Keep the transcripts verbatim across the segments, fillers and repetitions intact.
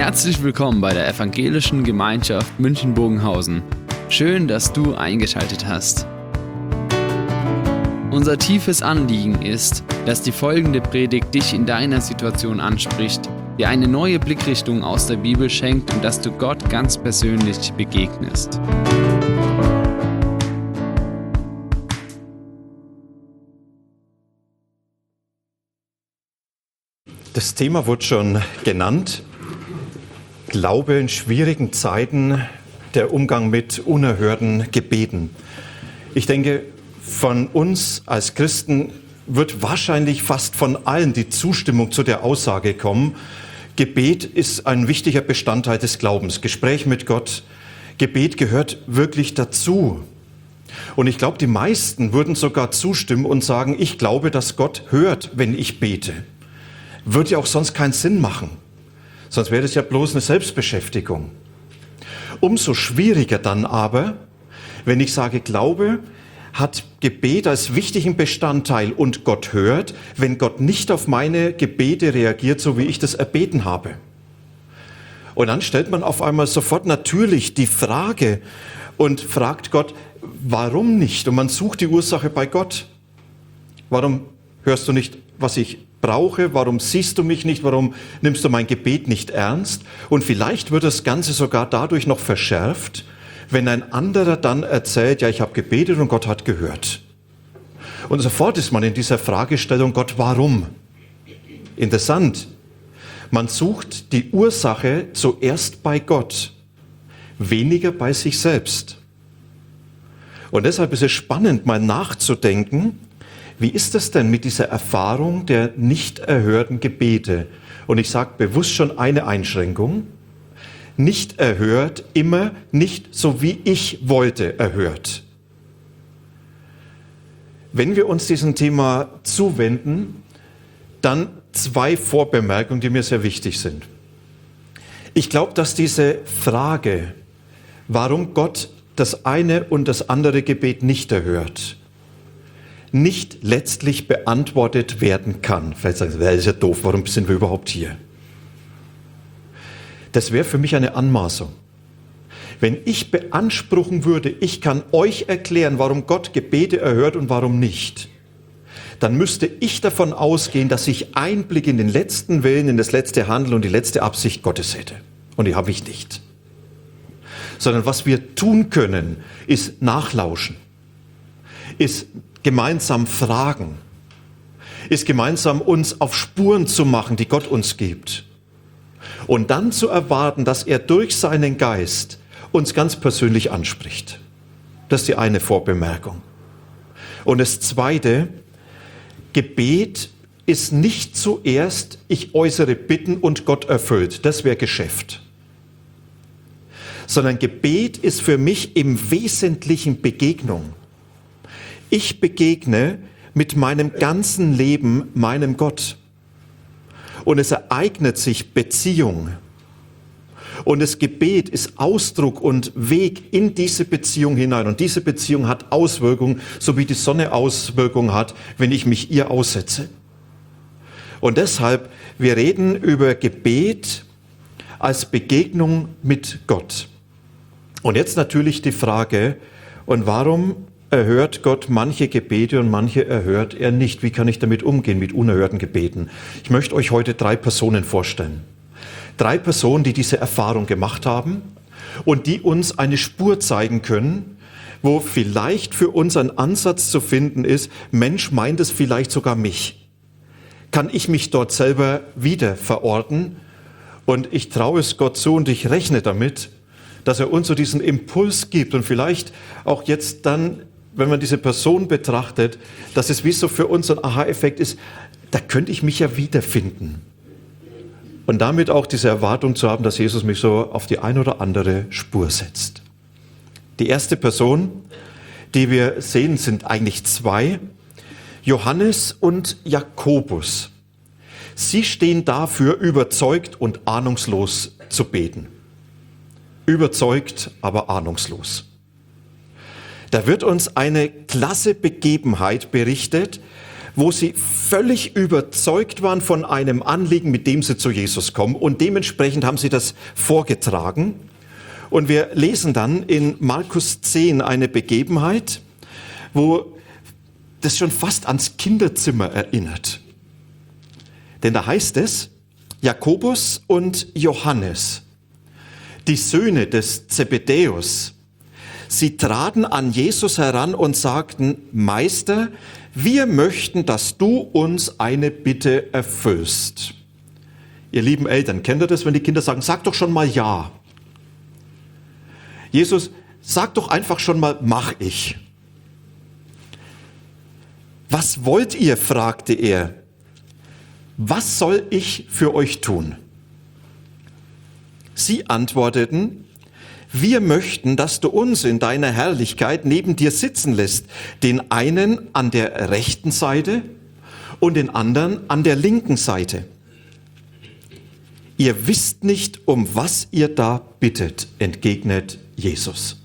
Herzlich willkommen bei der Evangelischen Gemeinschaft München-Bogenhausen. Schön, dass du eingeschaltet hast. Unser tiefes Anliegen ist, dass die folgende Predigt dich in deiner Situation anspricht, dir eine neue Blickrichtung aus der Bibel schenkt und dass du Gott ganz persönlich begegnest. Das Thema wurde schon genannt. Glaube in schwierigen Zeiten, der Umgang mit unerhörten Gebeten. Ich denke, von uns als Christen wird wahrscheinlich fast von allen die Zustimmung zu der Aussage kommen, Gebet ist ein wichtiger Bestandteil des Glaubens. Gespräch mit Gott, Gebet gehört wirklich dazu. Und ich glaube, die meisten würden sogar zustimmen und sagen, ich glaube, dass Gott hört, wenn ich bete. Würde ja auch sonst keinen Sinn machen. Sonst wäre das ja bloß eine Selbstbeschäftigung. Umso schwieriger dann aber, wenn ich sage, Glaube hat Gebet als wichtigen Bestandteil und Gott hört, wenn Gott nicht auf meine Gebete reagiert, so wie ich das erbeten habe. Und dann stellt man auf einmal sofort natürlich die Frage und fragt Gott, warum nicht? Und man sucht die Ursache bei Gott. Warum hörst du nicht, was ich brauche? Warum siehst du mich nicht? Warum nimmst du mein Gebet nicht ernst? Und vielleicht wird das Ganze sogar dadurch noch verschärft, wenn ein anderer dann erzählt, ja, ich habe gebetet und Gott hat gehört. Und sofort ist man in dieser Fragestellung, Gott, warum? Interessant. Man sucht die Ursache zuerst bei Gott, weniger bei sich selbst. Und deshalb ist es spannend, mal nachzudenken, wie ist es denn mit dieser Erfahrung der nicht erhörten Gebete? Und ich sage bewusst schon eine Einschränkung. Nicht erhört, immer nicht so wie ich wollte erhört. Wenn wir uns diesem Thema zuwenden, dann zwei Vorbemerkungen, die mir sehr wichtig sind. Ich glaube, dass diese Frage, warum Gott das eine und das andere Gebet nicht erhört, nicht letztlich beantwortet werden kann. Vielleicht sagen Sie, das ist ja doof, warum sind wir überhaupt hier? Das wäre für mich eine Anmaßung. Wenn ich beanspruchen würde, ich kann euch erklären, warum Gott Gebete erhört und warum nicht, dann müsste ich davon ausgehen, dass ich Einblick in den letzten Willen, in das letzte Handeln und die letzte Absicht Gottes hätte. Und die habe ich nicht. Sondern was wir tun können, ist nachlauschen, ist gemeinsam fragen, ist gemeinsam uns auf Spuren zu machen, die Gott uns gibt. Und dann zu erwarten, dass er durch seinen Geist uns ganz persönlich anspricht. Das ist die eine Vorbemerkung. Und das zweite, Gebet ist nicht zuerst, ich äußere Bitten und Gott erfüllt. Das wäre Geschäft. Sondern Gebet ist für mich im Wesentlichen Begegnung. Ich begegne mit meinem ganzen Leben meinem Gott. Und es ereignet sich Beziehung. Und das Gebet ist Ausdruck und Weg in diese Beziehung hinein. Und diese Beziehung hat Auswirkungen, so wie die Sonne Auswirkungen hat, wenn ich mich ihr aussetze. Und deshalb, wir reden über Gebet als Begegnung mit Gott. Und jetzt natürlich die Frage, und warum erhört Gott manche Gebete und manche erhört er nicht? Wie kann ich damit umgehen, mit unerhörten Gebeten? Ich möchte euch heute drei Personen vorstellen. Drei Personen, die diese Erfahrung gemacht haben und die uns eine Spur zeigen können, wo vielleicht für uns ein Ansatz zu finden ist, Mensch, meint es vielleicht sogar mich? Kann ich mich dort selber wieder verorten? Und ich traue es Gott zu und ich rechne damit, dass er uns so diesen Impuls gibt und vielleicht auch jetzt dann, wenn man diese Person betrachtet, dass es wie so für uns ein Aha-Effekt ist, da könnte ich mich ja wiederfinden. Und damit auch diese Erwartung zu haben, dass Jesus mich so auf die eine oder andere Spur setzt. Die erste Person, die wir sehen, sind eigentlich zwei, Johannes und Jakobus. Sie stehen dafür, überzeugt und ahnungslos zu beten. Überzeugt, aber ahnungslos. Da wird uns eine klasse Begebenheit berichtet, wo sie völlig überzeugt waren von einem Anliegen, mit dem sie zu Jesus kommen. Und dementsprechend haben sie das vorgetragen. Und wir lesen dann in Markus zehn eine Begebenheit, wo das schon fast ans Kinderzimmer erinnert. Denn da heißt es, Jakobus und Johannes, die Söhne des Zebedäus, sie traten an Jesus heran und sagten, Meister, wir möchten, dass du uns eine Bitte erfüllst. Ihr lieben Eltern, kennt ihr das, wenn die Kinder sagen, sag doch schon mal ja. Jesus, sag doch einfach schon mal, mach ich. Was wollt ihr, fragte er. Was soll ich für euch tun? Sie antworteten, wir möchten, dass du uns in deiner Herrlichkeit neben dir sitzen lässt, den einen an der rechten Seite und den anderen an der linken Seite. Ihr wisst nicht, um was ihr da bittet, entgegnet Jesus.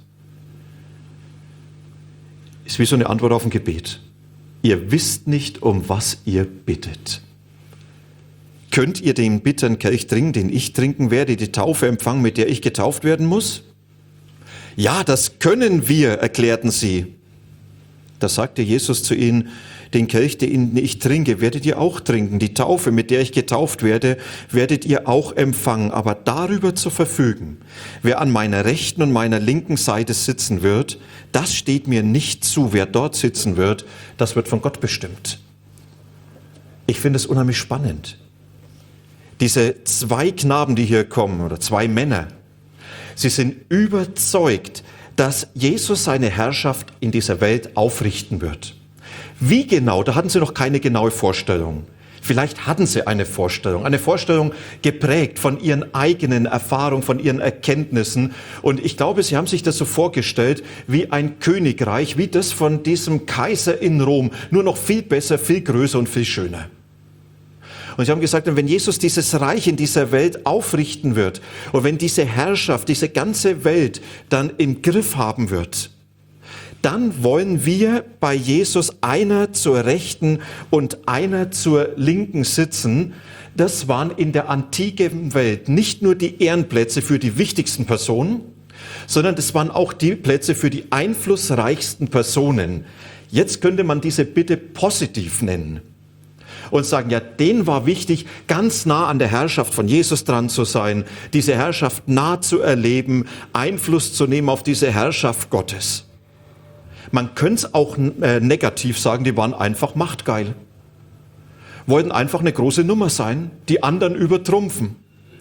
Ist wie so eine Antwort auf ein Gebet. Ihr wisst nicht, um was ihr bittet. Könnt ihr den bitteren Kelch trinken, den ich trinken werde, die Taufe empfangen, mit der ich getauft werden muss? Ja, das können wir, erklärten sie. Da sagte Jesus zu ihnen, den Kelch, den ich trinke, werdet ihr auch trinken. Die Taufe, mit der ich getauft werde, werdet ihr auch empfangen. Aber darüber zu verfügen, wer an meiner rechten und meiner linken Seite sitzen wird, das steht mir nicht zu. Wer dort sitzen wird, das wird von Gott bestimmt. Ich finde es unheimlich spannend. Diese zwei Knaben, die hier kommen, oder zwei Männer, sie sind überzeugt, dass Jesus seine Herrschaft in dieser Welt aufrichten wird. Wie genau, da hatten sie noch keine genaue Vorstellung. Vielleicht hatten sie eine Vorstellung, eine Vorstellung geprägt von ihren eigenen Erfahrungen, von ihren Erkenntnissen. Und ich glaube, sie haben sich das so vorgestellt wie ein Königreich, wie das von diesem Kaiser in Rom, nur noch viel besser, viel größer und viel schöner. Und sie haben gesagt, wenn Jesus dieses Reich in dieser Welt aufrichten wird und wenn diese Herrschaft, diese ganze Welt dann im Griff haben wird, dann wollen wir bei Jesus einer zur Rechten und einer zur Linken sitzen. Das waren in der antiken Welt nicht nur die Ehrenplätze für die wichtigsten Personen, sondern das waren auch die Plätze für die einflussreichsten Personen. Jetzt könnte man diese Bitte positiv nennen und sagen, ja, denen war wichtig, ganz nah an der Herrschaft von Jesus dran zu sein, diese Herrschaft nah zu erleben, Einfluss zu nehmen auf diese Herrschaft Gottes. Man könnte es auch äh, negativ sagen, die waren einfach machtgeil. Wollten einfach eine große Nummer sein, die anderen übertrumpfen.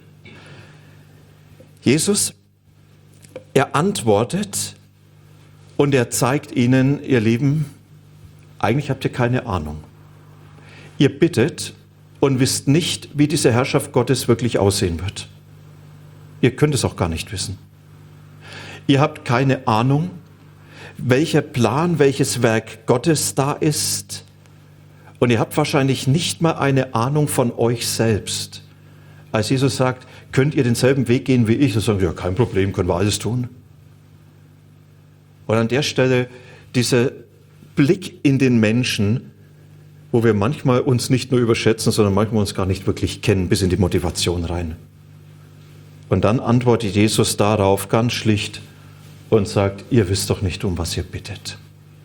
Jesus, er antwortet und er zeigt ihnen, ihr Lieben, eigentlich habt ihr keine Ahnung. Ihr bittet und wisst nicht, wie diese Herrschaft Gottes wirklich aussehen wird. Ihr könnt es auch gar nicht wissen. Ihr habt keine Ahnung, welcher Plan, welches Werk Gottes da ist. Und ihr habt wahrscheinlich nicht mal eine Ahnung von euch selbst. Als Jesus sagt, könnt ihr denselben Weg gehen wie ich? Und sagen, ja, kein Problem, können wir alles tun. Und an der Stelle dieser Blick in den Menschen, wo wir manchmal uns nicht nur überschätzen, sondern manchmal uns gar nicht wirklich kennen, bis in die Motivation rein. Und dann antwortet Jesus darauf ganz schlicht und sagt, ihr wisst doch nicht, um was ihr bittet.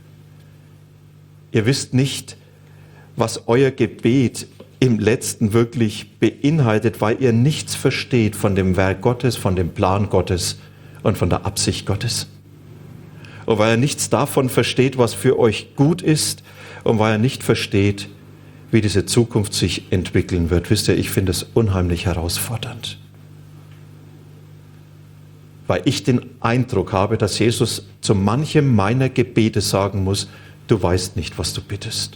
Ihr wisst nicht, was euer Gebet im Letzten wirklich beinhaltet, weil ihr nichts versteht von dem Werk Gottes, von dem Plan Gottes und von der Absicht Gottes. Und weil er nichts davon versteht, was für euch gut ist, und weil er nicht versteht, wie diese Zukunft sich entwickeln wird. Wisst ihr, ich finde es unheimlich herausfordernd. Weil ich den Eindruck habe, dass Jesus zu manchem meiner Gebete sagen muss, du weißt nicht, was du bittest.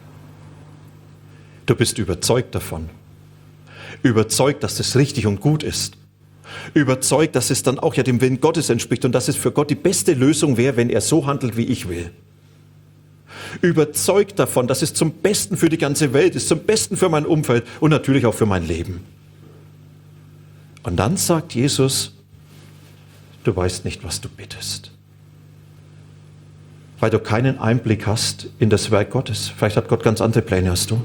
Du bist überzeugt davon. Überzeugt, dass das richtig und gut ist. Überzeugt, dass es dann auch ja dem Willen Gottes entspricht und dass es für Gott die beste Lösung wäre, wenn er so handelt, wie ich will. Überzeugt davon, dass es zum Besten für die ganze Welt ist, zum Besten für mein Umfeld und natürlich auch für mein Leben. Und dann sagt Jesus, du weißt nicht, was du bittest. weil du keinen Einblick hast in das Werk Gottes. Vielleicht hat Gott ganz andere Pläne als du.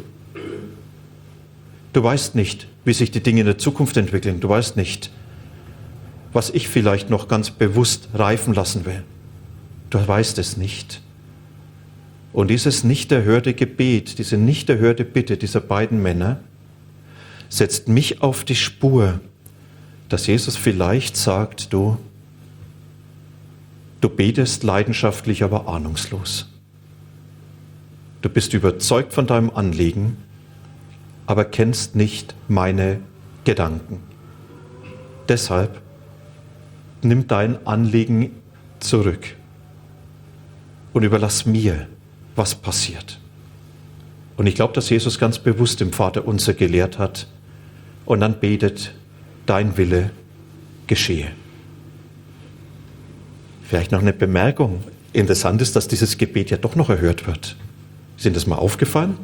Du weißt nicht, wie sich die Dinge in der Zukunft entwickeln. Du weißt nicht, was ich vielleicht noch ganz bewusst reifen lassen will. Du weißt es nicht. Und dieses nicht erhörte Gebet, diese nicht erhörte Bitte dieser beiden Männer setzt mich auf die Spur, dass Jesus vielleicht sagt, du, du betest leidenschaftlich, aber ahnungslos. Du bist überzeugt von deinem Anliegen, aber kennst nicht meine Gedanken. Deshalb nimm dein Anliegen zurück und überlass mir, was passiert. Und ich glaube, dass Jesus ganz bewusst im Vaterunser gelehrt hat und dann betet, dein Wille geschehe. Vielleicht noch eine Bemerkung. Interessant ist, dass dieses Gebet ja doch noch erhört wird. Ist Ihnen das mal aufgefallen?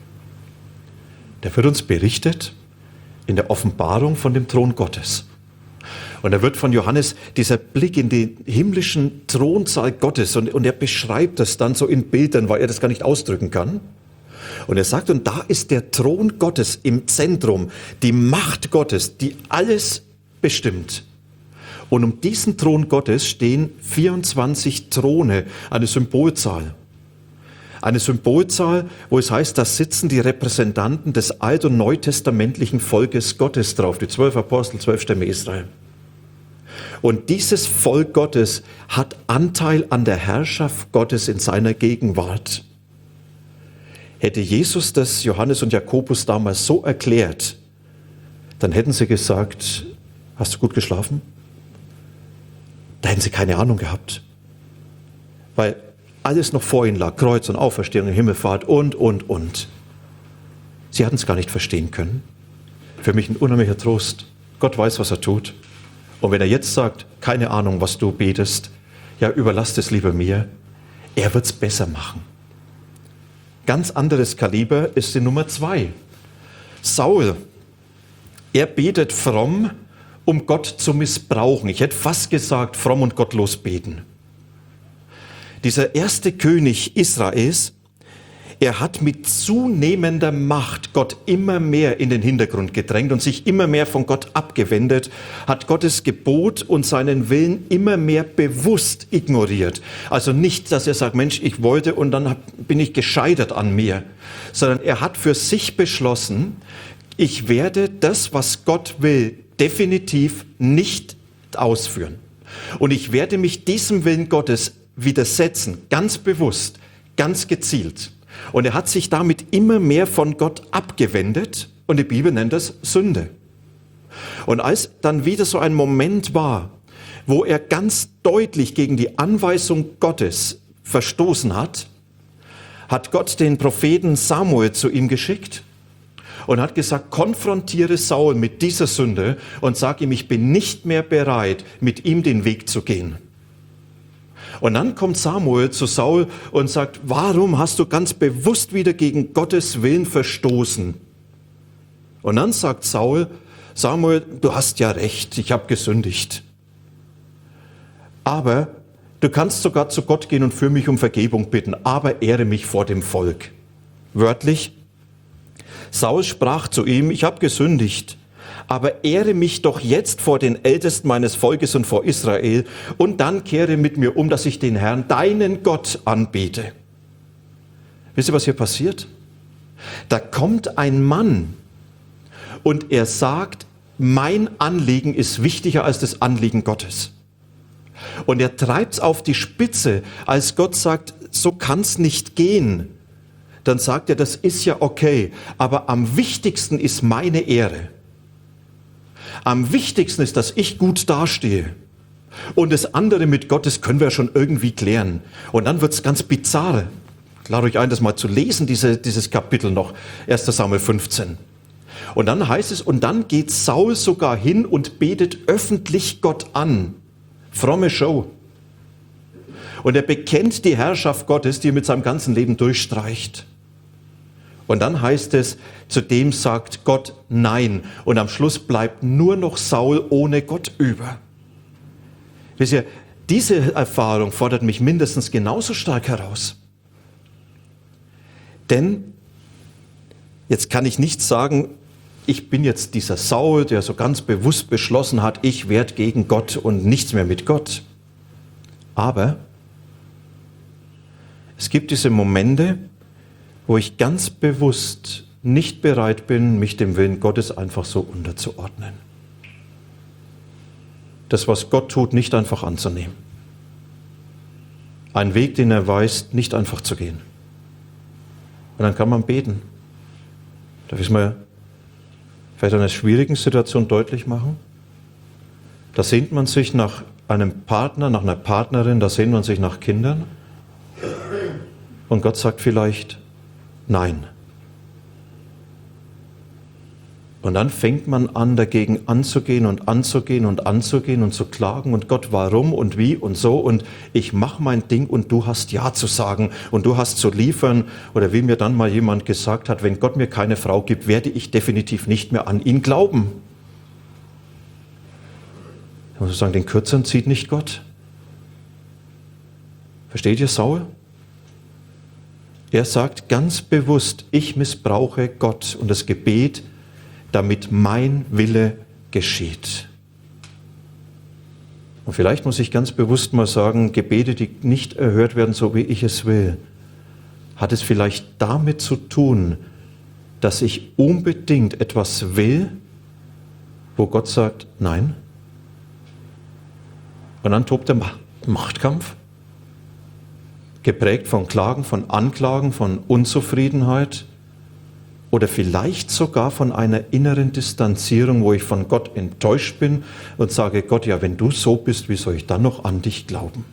Da wird uns berichtet in der Offenbarung von dem Thron Gottes. Und da wird von Johannes dieser Blick in den himmlischen Thronsaal Gottes und, und er beschreibt das dann so in Bildern, weil er das gar nicht ausdrücken kann. Und er sagt, und da ist der Thron Gottes im Zentrum, die Macht Gottes, die alles bestimmt. Und um diesen Thron Gottes stehen vierundzwanzig Throne, eine Symbolzahl. Eine Symbolzahl, wo es heißt, da sitzen die Repräsentanten des alt- und neutestamentlichen Volkes Gottes drauf, die zwölf Apostel, zwölf Stämme Israel. Und dieses Volk Gottes hat Anteil an der Herrschaft Gottes in seiner Gegenwart. Hätte Jesus das Johannes und Jakobus damals so erklärt, dann hätten sie gesagt, hast du gut geschlafen? Da hätten sie keine Ahnung gehabt. Weil alles noch vor ihnen lag, Kreuz und Auferstehung, Himmelfahrt und, und, und. Sie hatten es gar nicht verstehen können. Für mich ein unheimlicher Trost. Gott weiß, was er tut. Und wenn er jetzt sagt, keine Ahnung, was du betest, ja, überlass es lieber mir, er wird es besser machen. Ganz anderes Kaliber ist die Nummer zwei. Saul, er betet fromm, um Gott zu missbrauchen. Ich hätte fast gesagt, fromm und gottlos beten. Dieser erste König Israels, er hat mit zunehmender Macht Gott immer mehr in den Hintergrund gedrängt und sich immer mehr von Gott abgewendet, hat Gottes Gebot und seinen Willen immer mehr bewusst ignoriert. Also nicht, dass er sagt, Mensch, ich wollte und dann bin ich gescheitert an mir, sondern er hat für sich beschlossen, ich werde das, was Gott will, definitiv nicht ausführen. Und ich werde mich diesem Willen Gottes widersetzen, ganz bewusst, ganz gezielt. Und er hat sich damit immer mehr von Gott abgewendet und die Bibel nennt das Sünde. Und als dann wieder so ein Moment war, wo er ganz deutlich gegen die Anweisung Gottes verstoßen hat, hat Gott den Propheten Samuel zu ihm geschickt und hat gesagt, konfrontiere Saul mit dieser Sünde und sag ihm, ich bin nicht mehr bereit, mit ihm den Weg zu gehen. Und dann kommt Samuel zu Saul und sagt, warum hast du ganz bewusst wieder gegen Gottes Willen verstoßen? Und dann sagt Saul, Samuel, du hast ja recht, ich habe gesündigt. Aber du kannst sogar zu Gott gehen und für mich um Vergebung bitten, aber ehre mich vor dem Volk. Wörtlich, Saul sprach zu ihm, ich habe gesündigt, aber ehre mich doch jetzt vor den Ältesten meines Volkes und vor Israel und dann kehre mit mir um, dass ich den Herrn, deinen Gott, anbete. Wisst ihr, was hier passiert? Da kommt ein Mann und er sagt, mein Anliegen ist wichtiger als das Anliegen Gottes. Und er treibt es auf die Spitze, als Gott sagt, so kann es nicht gehen. Dann sagt er, das ist ja okay, aber am wichtigsten ist meine Ehre. Am wichtigsten ist, dass ich gut dastehe. Und das andere mit Gott, das können wir schon irgendwie klären. Und dann wird es ganz bizarr. Ich lade euch ein, das mal zu lesen, diese, dieses Kapitel noch, erster Samuel fünfzehn. Und dann heißt es, und dann geht Saul sogar hin und betet öffentlich Gott an. Fromme Show. Und er bekennt die Herrschaft Gottes, die er mit seinem ganzen Leben durchstreicht. Und dann heißt es, zudem sagt Gott Nein. Und am Schluss bleibt nur noch Saul ohne Gott über. Wisst ihr, Diese Erfahrung fordert mich mindestens genauso stark heraus. Denn jetzt kann ich nicht sagen, ich bin jetzt dieser Saul, der so ganz bewusst beschlossen hat, ich werde gegen Gott und nichts mehr mit Gott. Aber es gibt diese Momente, wo ich ganz bewusst nicht bereit bin, mich dem Willen Gottes einfach so unterzuordnen. Das, was Gott tut, nicht einfach anzunehmen. Ein Weg, den er weist, nicht einfach zu gehen. Und dann kann man beten. Darf ich es mal vielleicht in einer schwierigen Situation deutlich machen? Da sehnt man sich nach einem Partner, nach einer Partnerin, da sehnt man sich nach Kindern. Und Gott sagt vielleicht, nein. Und dann fängt man an, dagegen anzugehen und anzugehen und anzugehen und zu klagen und Gott, warum und wie und so und ich mache mein Ding und du hast Ja zu sagen und du hast zu liefern. Oder wie mir dann mal jemand gesagt hat, wenn Gott mir keine Frau gibt, werde ich definitiv nicht mehr an ihn glauben. Ich muss sagen, den Kürzeren zieht nicht Gott. Versteht ihr Saul? Er sagt ganz bewusst, ich missbrauche Gott und das Gebet, damit mein Wille geschieht. Und vielleicht muss ich ganz bewusst mal sagen, Gebete, die nicht erhört werden, so wie ich es will, hat es vielleicht damit zu tun, dass ich unbedingt etwas will, wo Gott sagt, nein. Und dann tobt der Machtkampf, geprägt von Klagen, von Anklagen, von Unzufriedenheit, oder vielleicht sogar von einer inneren Distanzierung, wo ich von Gott enttäuscht bin und sage, Gott, ja, wenn du so bist, wie soll ich dann noch an dich glauben?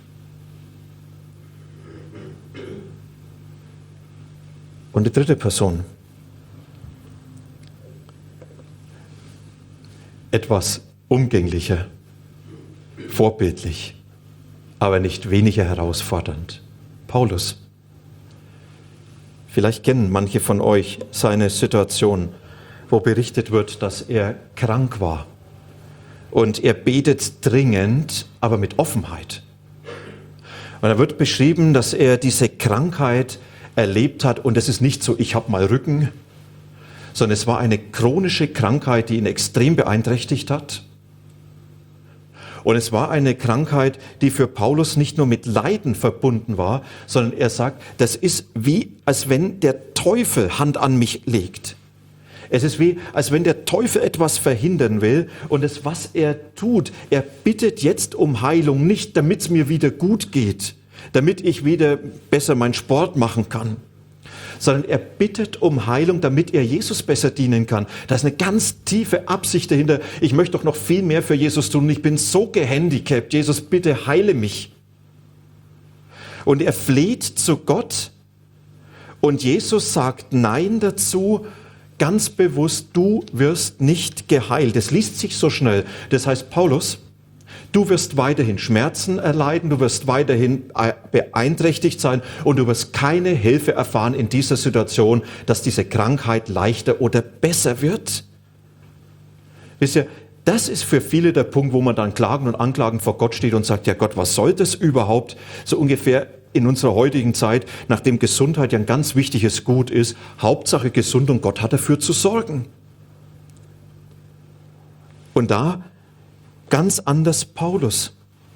Und die dritte Person. Etwas umgänglicher, vorbildlich, aber nicht weniger herausfordernd. Paulus. Vielleicht kennen manche von euch seine Situation, wo berichtet wird, dass er krank war. Und er betet dringend, aber mit Offenheit. Und da wird beschrieben, dass er diese Krankheit erlebt hat. Und es ist nicht so, ich habe mal Rücken, sondern es war eine chronische Krankheit, die ihn extrem beeinträchtigt hat. Und es war eine Krankheit, die für Paulus nicht nur mit Leiden verbunden war, sondern er sagt, das ist wie, als wenn der Teufel Hand an mich legt. Es ist wie, als wenn der Teufel etwas verhindern will. Und das, was er tut, er bittet jetzt um Heilung, nicht damit es mir wieder gut geht, damit ich wieder besser meinen Sport machen kann, sondern er bittet um Heilung, damit er Jesus besser dienen kann. Da ist eine ganz tiefe Absicht dahinter. Ich möchte doch noch viel mehr für Jesus tun. Ich bin so gehandicapt. Jesus, bitte heile mich. Und er fleht zu Gott und Jesus sagt Nein dazu, ganz bewusst, du wirst nicht geheilt. Das liest sich so schnell. Das heißt, Paulus, du wirst weiterhin Schmerzen erleiden, du wirst weiterhin beeinträchtigt sein und du wirst keine Hilfe erfahren in dieser Situation, dass diese Krankheit leichter oder besser wird. Wisst ihr, das ist für viele der Punkt, wo man dann klagen und anklagen vor Gott steht und sagt, ja Gott, was soll das überhaupt? So ungefähr in unserer heutigen Zeit, nachdem Gesundheit ja ein ganz wichtiges Gut ist, Hauptsache gesund und Gott hat dafür zu sorgen. Und da ganz anders Paulus.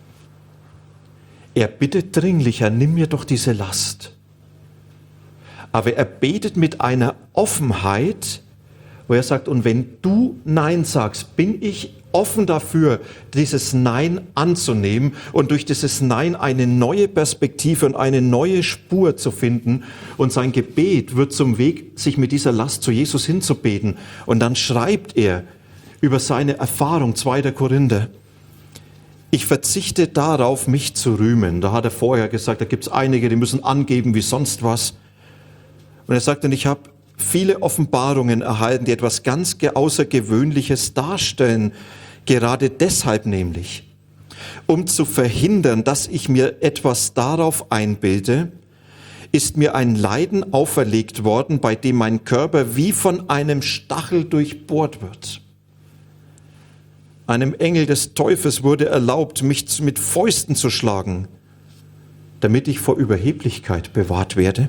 Er bittet dringlich, Herr, nimm mir doch diese Last. Aber er betet mit einer Offenheit, wo er sagt, und wenn du Nein sagst, bin ich offen dafür, dieses Nein anzunehmen und durch dieses Nein eine neue Perspektive und eine neue Spur zu finden. Und sein Gebet wird zum Weg, sich mit dieser Last zu Jesus hinzubeten. Und dann schreibt er über seine Erfahrung, zweiter Korinther. Ich verzichte darauf, mich zu rühmen. Da hat er vorher gesagt, da gibt es einige, die müssen angeben wie sonst was. Und er sagt dann, ich habe viele Offenbarungen erhalten, die etwas ganz Außergewöhnliches darstellen. Gerade deshalb nämlich, um zu verhindern, dass ich mir etwas darauf einbilde, ist mir ein Leiden auferlegt worden, bei dem mein Körper wie von einem Stachel durchbohrt wird. Einem Engel des Teufels wurde erlaubt, mich mit Fäusten zu schlagen, damit ich vor Überheblichkeit bewahrt werde.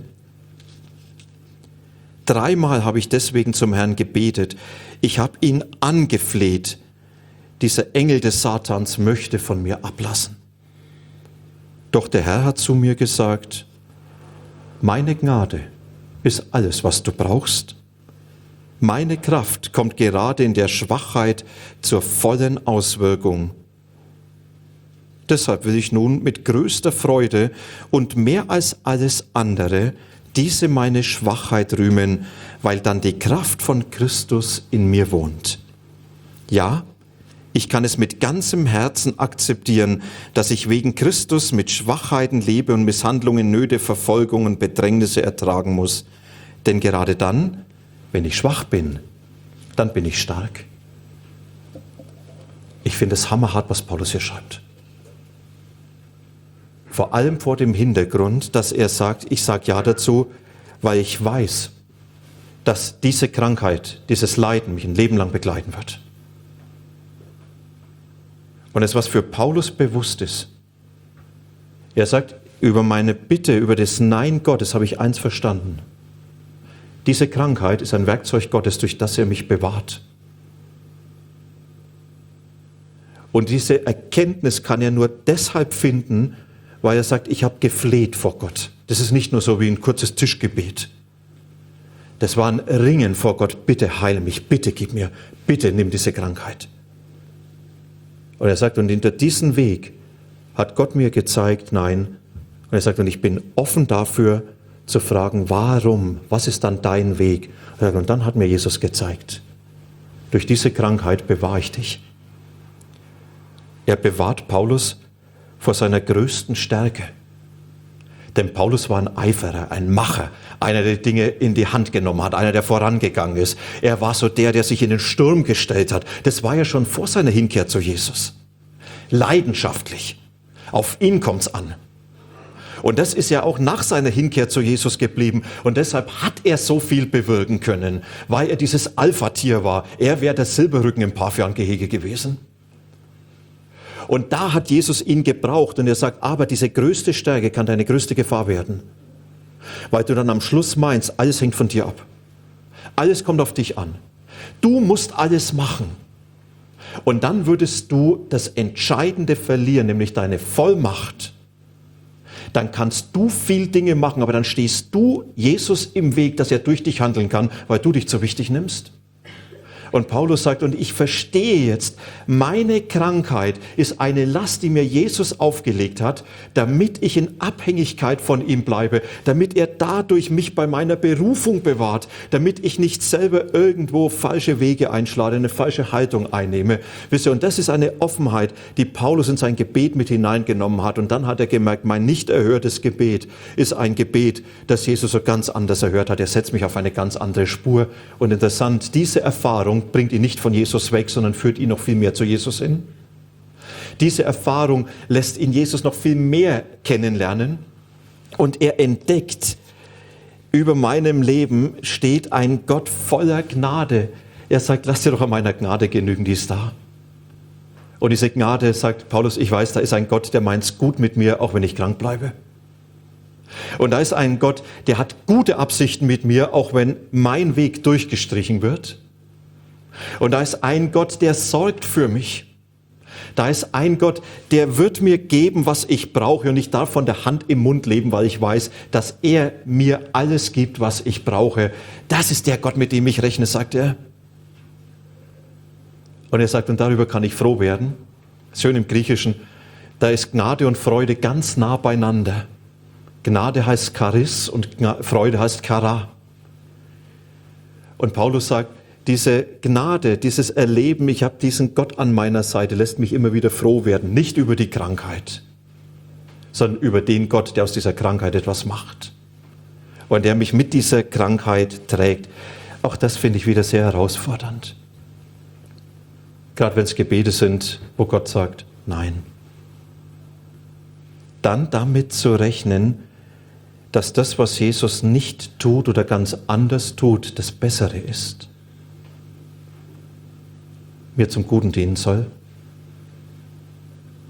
Dreimal habe ich deswegen zum Herrn gebetet. Ich habe ihn angefleht. Dieser Engel des Satans möchte von mir ablassen. Doch der Herr hat zu mir gesagt, meine Gnade ist alles, was du brauchst. Meine Kraft kommt gerade in der Schwachheit zur vollen Auswirkung. Deshalb will ich nun mit größter Freude und mehr als alles andere diese meine Schwachheit rühmen, weil dann die Kraft von Christus in mir wohnt. Ja, ich kann es mit ganzem Herzen akzeptieren, dass ich wegen Christus mit Schwachheiten lebe und Misshandlungen, Nöte, Verfolgungen, Bedrängnisse ertragen muss. Denn gerade dann, wenn ich schwach bin, dann bin ich stark. Ich finde es hammerhart, was Paulus hier schreibt. Vor allem vor dem Hintergrund, dass er sagt, ich sage ja dazu, weil ich weiß, dass diese Krankheit, dieses Leiden mich ein Leben lang begleiten wird. Und es, was für Paulus bewusst ist, er sagt, über meine Bitte, über das Nein Gottes habe ich eins verstanden. Diese Krankheit ist ein Werkzeug Gottes, durch das er mich bewahrt. Und diese Erkenntnis kann er nur deshalb finden, weil er sagt, ich habe gefleht vor Gott. Das ist nicht nur so wie ein kurzes Tischgebet. Das war ein Ringen vor Gott. Bitte heile mich, bitte gib mir, bitte nimm diese Krankheit. Und er sagt, und hinter diesem Weg hat Gott mir gezeigt, nein. Und er sagt, und ich bin offen dafür zu fragen, warum, was ist dann dein Weg? Und, er sagt, und dann hat mir Jesus gezeigt, durch diese Krankheit bewahre ich dich. Er bewahrt Paulus vor seiner größten Stärke. Denn Paulus war ein Eiferer, ein Macher, einer, der Dinge in die Hand genommen hat, einer, der vorangegangen ist. Er war so der, der sich in den Sturm gestellt hat. Das war ja schon vor seiner Hinkehr zu Jesus. Leidenschaftlich. Auf ihn kommt's an. Und das ist ja auch nach seiner Hinkehr zu Jesus geblieben. Und deshalb hat er so viel bewirken können, weil er dieses Alpha-Tier war. Er wäre der Silberrücken im Pavian-Gehege gewesen. Und da hat Jesus ihn gebraucht und er sagt, aber diese größte Stärke kann deine größte Gefahr werden. Weil du dann am Schluss meinst, alles hängt von dir ab. Alles kommt auf dich an. Du musst alles machen. Und dann würdest du das Entscheidende verlieren, nämlich deine Vollmacht. Dann kannst du viel Dinge machen, aber dann stehst du Jesus im Weg, dass er durch dich handeln kann, weil du dich zu wichtig nimmst. Und Paulus sagt, und ich verstehe jetzt, meine Krankheit ist eine Last, die mir Jesus aufgelegt hat, damit ich in Abhängigkeit von ihm bleibe, damit er dadurch mich bei meiner Berufung bewahrt, damit ich nicht selber irgendwo falsche Wege einschlage, eine falsche Haltung einnehme. Wisst ihr, und das ist eine Offenheit, die Paulus in sein Gebet mit hineingenommen hat. Und dann hat er gemerkt, mein nicht erhörtes Gebet ist ein Gebet, das Jesus so ganz anders erhört hat. Er setzt mich auf eine ganz andere Spur. Und interessant, diese Erfahrung bringt ihn nicht von Jesus weg, sondern führt ihn noch viel mehr zu Jesus hin. Diese Erfahrung lässt ihn Jesus noch viel mehr kennenlernen und er entdeckt, über meinem Leben steht ein Gott voller Gnade. Er sagt, lass dir doch an meiner Gnade genügen, die ist da. Und diese Gnade, sagt Paulus, ich weiß, da ist ein Gott, der meint's gut mit mir, auch wenn ich krank bleibe. Und da ist ein Gott, der hat gute Absichten mit mir, auch wenn mein Weg durchgestrichen wird. Und da ist ein Gott, der sorgt für mich. Da ist ein Gott, der wird mir geben, was ich brauche. Und ich darf von der Hand im Mund leben, weil ich weiß, dass er mir alles gibt, was ich brauche. Das ist der Gott, mit dem ich rechne, sagt er. Und er sagt, und darüber kann ich froh werden. Schön im Griechischen, da ist Gnade und Freude ganz nah beieinander. Gnade heißt Charis und Freude heißt Chara. Und Paulus sagt, diese Gnade, dieses Erleben, ich habe diesen Gott an meiner Seite, lässt mich immer wieder froh werden. Nicht über die Krankheit, sondern über den Gott, der aus dieser Krankheit etwas macht. Und der mich mit dieser Krankheit trägt. Auch das finde ich wieder sehr herausfordernd. Gerade wenn es Gebete sind, wo Gott sagt, nein. Dann damit zu rechnen, dass das, was Jesus nicht tut oder ganz anders tut, das Bessere ist. Mir zum Guten dienen soll.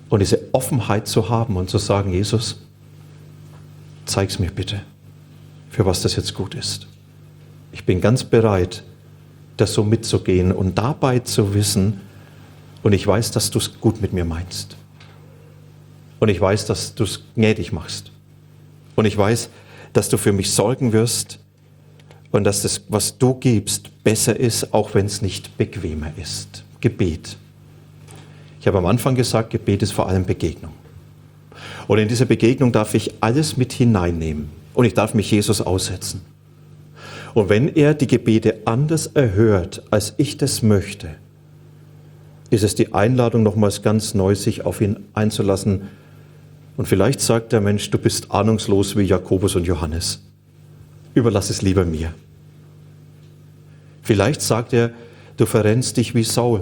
Und diese Offenheit zu haben und zu sagen, Jesus, zeig's mir bitte, für was das jetzt gut ist. Ich bin ganz bereit, das so mitzugehen und dabei zu wissen, und ich weiß, dass du es gut mit mir meinst. Und ich weiß, dass du es gnädig machst. Und ich weiß, dass du für mich sorgen wirst und dass das, was du gibst, besser ist, auch wenn es nicht bequemer ist. Gebet. Ich habe am Anfang gesagt, Gebet ist vor allem Begegnung. Und in dieser Begegnung darf ich alles mit hineinnehmen. Und ich darf mich Jesus aussetzen. Und wenn er die Gebete anders erhört, als ich das möchte, ist es die Einladung, nochmals ganz neu sich auf ihn einzulassen. Und vielleicht sagt der Mensch, du bist ahnungslos wie Jakobus und Johannes. Überlass es lieber mir. Vielleicht sagt er, du verrennst dich wie Saul.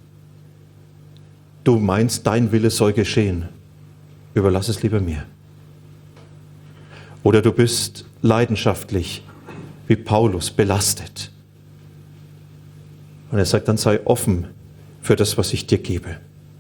Du meinst, dein Wille soll geschehen. Überlass es lieber mir. Oder du bist leidenschaftlich wie Paulus, belastet. Und er sagt, dann sei offen für das, was ich dir gebe.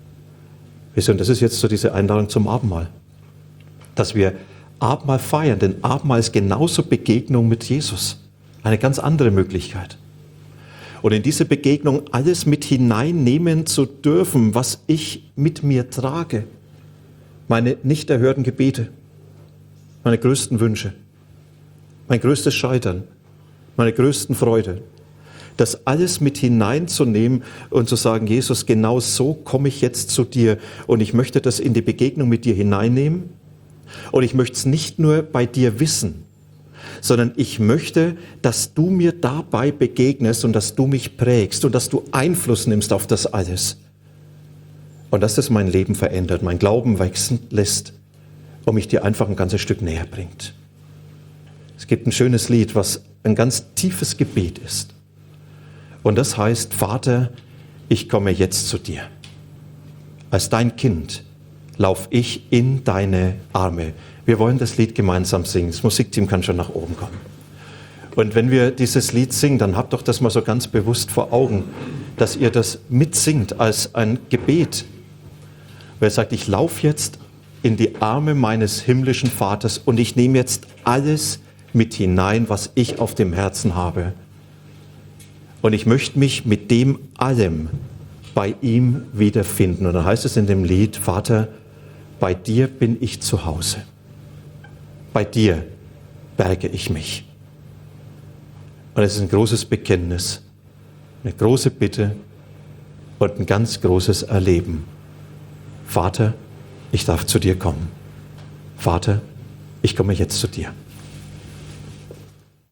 Und das ist jetzt so diese Einladung zum Abendmahl. Dass wir Abendmahl feiern, denn Abendmahl ist genauso Begegnung mit Jesus. Eine ganz andere Möglichkeit. Und in diese Begegnung alles mit hineinnehmen zu dürfen, was ich mit mir trage. Meine nicht erhörten Gebete, meine größten Wünsche, mein größtes Scheitern, meine größten Freude. Das alles mit hineinzunehmen und zu sagen, Jesus, genau so komme ich jetzt zu dir und ich möchte das in die Begegnung mit dir hineinnehmen und ich möchte es nicht nur bei dir wissen, sondern ich möchte, dass du mir dabei begegnest und dass du mich prägst und dass du Einfluss nimmst auf das alles. Und dass das mein Leben verändert, mein Glauben wachsen lässt und mich dir einfach ein ganzes Stück näher bringt. Es gibt ein schönes Lied, was ein ganz tiefes Gebet ist. Und das heißt, Vater, ich komme jetzt zu dir. Als dein Kind laufe ich in deine Arme. Wir wollen das Lied gemeinsam singen. Das Musikteam kann schon nach oben kommen. Und wenn wir dieses Lied singen, dann habt doch das mal so ganz bewusst vor Augen, dass ihr das mitsingt als ein Gebet. Wer sagt, ich laufe jetzt in die Arme meines himmlischen Vaters und ich nehme jetzt alles mit hinein, was ich auf dem Herzen habe. Und ich möchte mich mit dem allem bei ihm wiederfinden. Und dann heißt es in dem Lied, Vater, bei dir bin ich zu Hause. Bei dir berge ich mich. Und es ist ein großes Bekenntnis, eine große Bitte und ein ganz großes Erleben. Vater, ich darf zu dir kommen. Vater, ich komme jetzt zu dir.